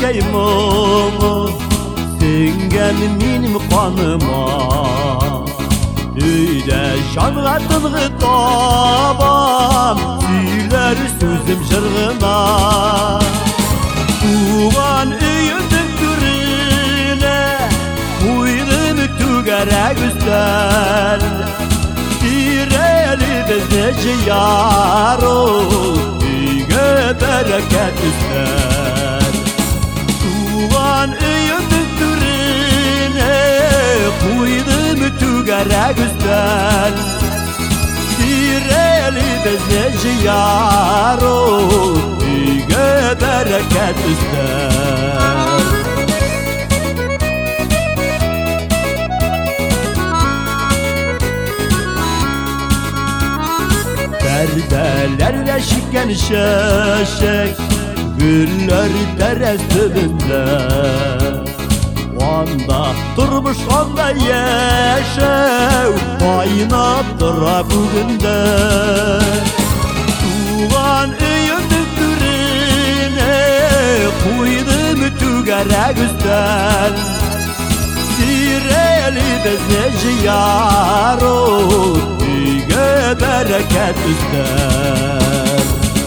yaymoğu Singen benim kanıma Öyle şanğa tılgı tabam Söyler sözüm jırgına Tuğan öyündün türüne Uygun tügerek üstel Direli bizdeci yaro Üge bereket üstel Tuğan öyündün türüne Uygun tügerek üstel Direli bizdeci yaro Üge bereket üstel Perdelerle şikken şeşek Güller dere üstünde Onda durmuş onda yeşev Kaynap dura bugünde Tuğan öyündün türüne Kuydum tügerek üstel Direli bezneci yaro Üge bereket üstel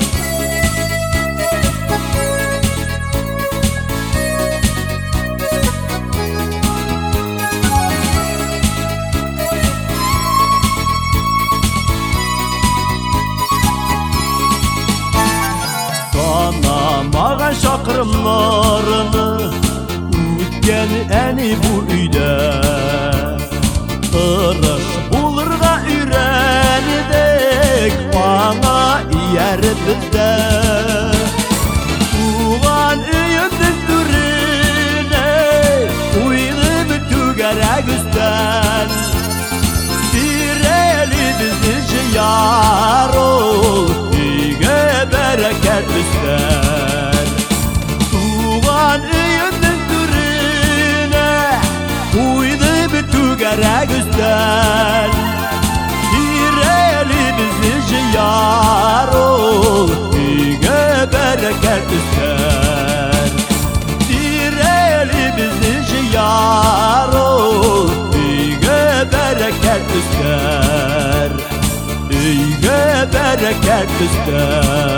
Sanamagan şakırımlarını Ütken eni bu üyde Tırış bulurga ürenidek Bana yer bizde Tuğan öyündün türüne Uydum tügerek üstel Direli bizdeci yaro Üge bereket üstel Tuğan öyündün türüne Uydum tügerek üstel Direli bizdeci yaro Üge bereket üstel Direli bizdeci yaro Üge bereket üstel Üge bereket üstel